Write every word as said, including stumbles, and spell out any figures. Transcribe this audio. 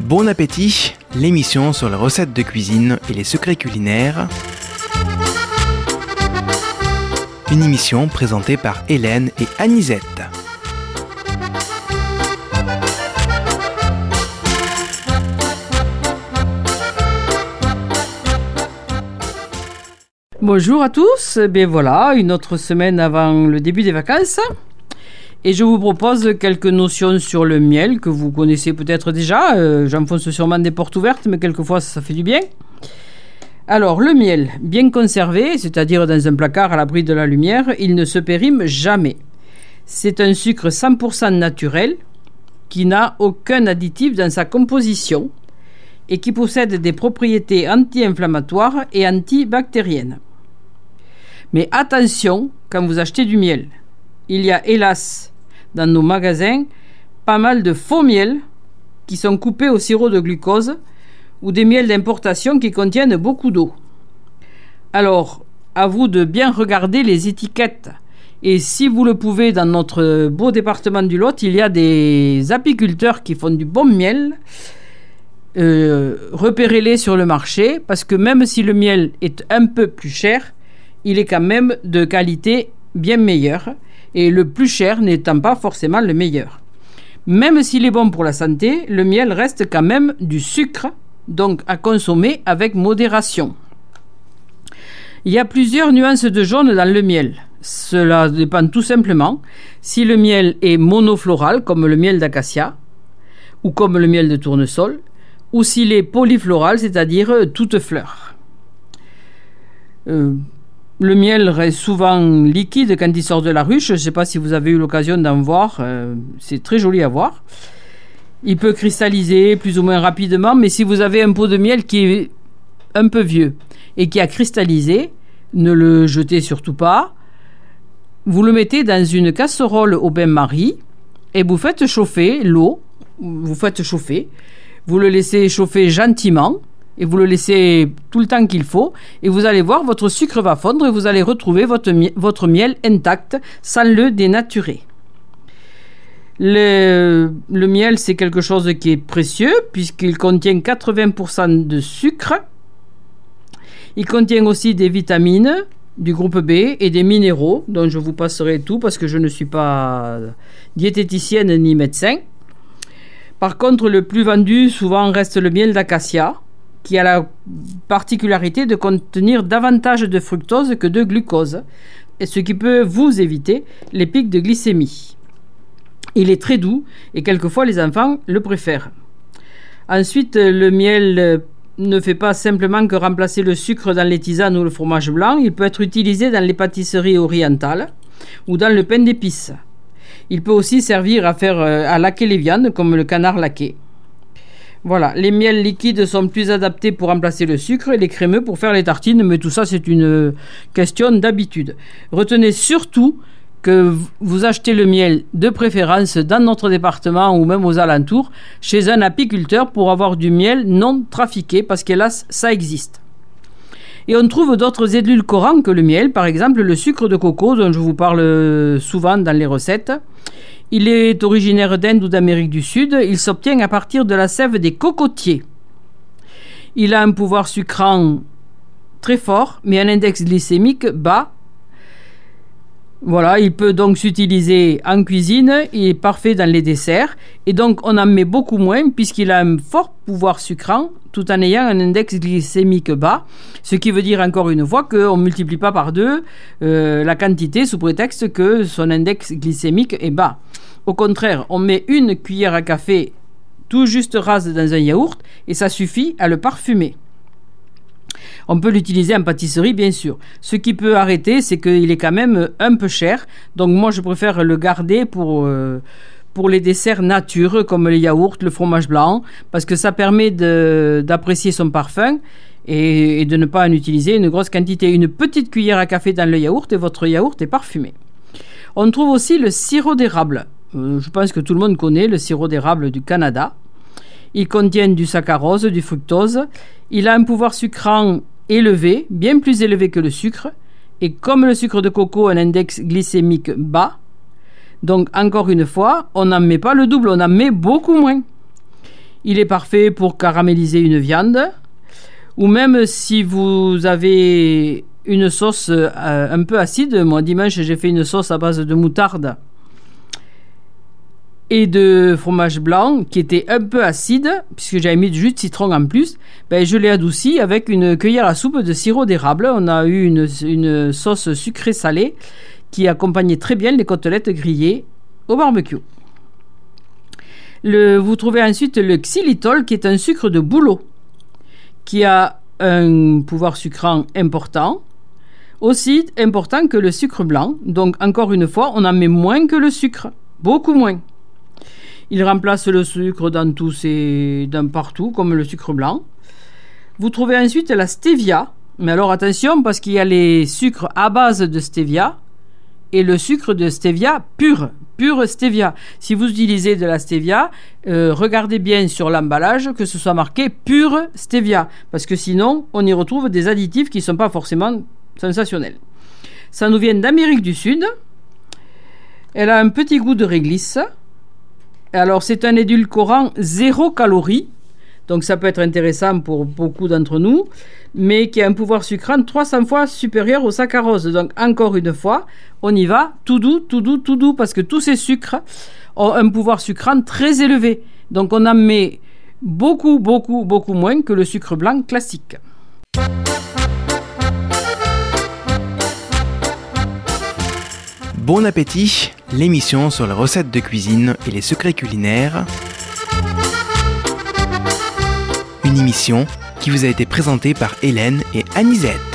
Bon appétit, l'émission sur les recettes de cuisine et les secrets culinaires. Une émission présentée par Hélène et Anisette. Bonjour à tous, bien voilà, une autre semaine avant le début des vacances. Et je vous propose quelques notions sur le miel que vous connaissez peut-être déjà. Euh, j'enfonce sûrement des portes ouvertes, mais quelquefois ça, ça fait du bien. Alors, le miel, bien conservé, c'est-à-dire dans un placard à l'abri de la lumière, il ne se périme jamais. C'est un sucre cent pour cent naturel qui n'a aucun additif dans sa composition et qui possède des propriétés anti-inflammatoires et antibactériennes. Mais attention quand vous achetez du miel. Il y a hélas dans nos magasins pas mal de faux miels qui sont coupés au sirop de glucose ou des miels d'importation qui contiennent beaucoup d'eau. Alors, à vous de bien regarder les étiquettes. Et si vous le pouvez, dans notre beau département du Lot, il y a des apiculteurs qui font du bon miel. Euh, repérez-les sur le marché parce que même si le miel est un peu plus cher, il est quand même de qualité bien meilleure. Et le plus cher n'étant pas forcément le meilleur. Même s'il est bon pour la santé, le miel reste quand même du sucre, donc à consommer avec modération. Il y a plusieurs nuances de jaune dans le miel. Cela dépend tout simplement si le miel est monofloral, comme le miel d'acacia, ou comme le miel de tournesol, ou s'il est polyfloral, c'est-à-dire toute fleur. Euh, Le miel reste souvent liquide quand il sort de la ruche. Je ne sais pas si vous avez eu l'occasion d'en voir. Euh, c'est très joli à voir. Il peut cristalliser plus ou moins rapidement, mais si vous avez un pot de miel qui est un peu vieux et qui a cristallisé, ne le jetez surtout pas. Vous le mettez dans une casserole au bain-marie et vous faites chauffer l'eau. Vous faites chauffer. Vous le laissez chauffer gentiment. Et vous le laissez tout le temps qu'il faut. Et vous allez voir, votre sucre va fondre et vous allez retrouver votre, mi- votre miel intact sans le dénaturer. Le, le miel, c'est quelque chose qui est précieux puisqu'il contient quatre-vingts pour cent de sucre. Il contient aussi des vitamines du groupe B et des minéraux dont je vous passerai tout parce que je ne suis pas diététicienne ni médecin. Par contre, le plus vendu souvent reste le miel d'acacia, qui a la particularité de contenir davantage de fructose que de glucose, et ce qui peut vous éviter les pics de glycémie. Il est très doux et quelquefois les enfants le préfèrent. Ensuite, le miel ne fait pas simplement que remplacer le sucre dans les tisanes ou le fromage blanc, il peut être utilisé dans les pâtisseries orientales ou dans le pain d'épices. Il peut aussi servir à faire à laquer les viandes comme le canard laqué. Voilà, les miels liquides sont plus adaptés pour remplacer le sucre et les crémeux pour faire les tartines, mais tout ça c'est une question d'habitude. Retenez surtout que vous achetez le miel de préférence dans notre département ou même aux alentours chez un apiculteur pour avoir du miel non trafiqué, parce qu'hélas ça existe. Et on trouve d'autres édulcorants que le miel, par exemple le sucre de coco dont je vous parle souvent dans les recettes. Il est originaire d'Inde ou d'Amérique du Sud. Il s'obtient à partir de la sève des cocotiers. Il a un pouvoir sucrant très fort, mais un index glycémique bas. Voilà, il peut donc s'utiliser en cuisine. Il est parfait dans les desserts. Et donc, on en met beaucoup moins puisqu'il a un fort pouvoir sucrant tout en ayant un index glycémique bas. Ce qui veut dire encore une fois qu'on ne multiplie pas par deux euh, la quantité sous prétexte que son index glycémique est bas. Au contraire, on met une cuillère à café tout juste rase dans un yaourt et ça suffit à le parfumer. On peut l'utiliser en pâtisserie, bien sûr. Ce qui peut arrêter, c'est qu'il est quand même un peu cher. Donc moi, je préfère le garder pour, euh, pour les desserts nature, comme le yaourt, le fromage blanc, parce que ça permet de, d'apprécier son parfum et, et de ne pas en utiliser une grosse quantité. Une petite cuillère à café dans le yaourt et votre yaourt est parfumé. On trouve aussi le sirop d'érable. Euh, je pense que tout le monde connaît le sirop d'érable du Canada. Il contient du saccharose, du fructose. Il a un pouvoir sucrant élevé, bien plus élevé que le sucre. Et comme le sucre de coco a un index glycémique bas, donc encore une fois, on n'en met pas le double, on en met beaucoup moins. Il est parfait pour caraméliser une viande, ou même si vous avez une sauce euh, un peu acide. Moi, dimanche, j'ai fait une sauce à base de moutarde et de fromage blanc qui était un peu acide, puisque j'avais mis du jus de citron en plus. Ben, je l'ai adouci avec une cuillère à soupe de sirop d'érable. On a eu une, une sauce sucrée-salée qui accompagnait très bien les côtelettes grillées au barbecue. Le, vous trouvez ensuite le xylitol, qui est un sucre de bouleau, qui a un pouvoir sucrant important, aussi important que le sucre blanc. Donc, encore une fois, on en met moins que le sucre, beaucoup moins. Il remplace le sucre dans tous ces, dans partout, comme le sucre blanc. Vous trouvez ensuite la stevia. Mais alors attention, parce qu'il y a les sucres à base de stevia et le sucre de stevia pur, pure stevia. Si vous utilisez de la stevia, euh, regardez bien sur l'emballage que ce soit marqué pure stevia, parce que sinon, on y retrouve des additifs qui ne sont pas forcément sensationnels. Ça nous vient d'Amérique du Sud. Elle a un petit goût de réglisse. Alors, c'est un édulcorant zéro calorie, donc ça peut être intéressant pour beaucoup d'entre nous, mais qui a un pouvoir sucrant trois cents fois supérieur au saccharose. Donc, encore une fois, on y va tout doux, tout doux, tout doux, parce que tous ces sucres ont un pouvoir sucrant très élevé. Donc, on en met beaucoup, beaucoup, beaucoup moins que le sucre blanc classique. Bon appétit, l'émission sur les recettes de cuisine et les secrets culinaires. Une émission qui vous a été présentée par Hélène et Anisette.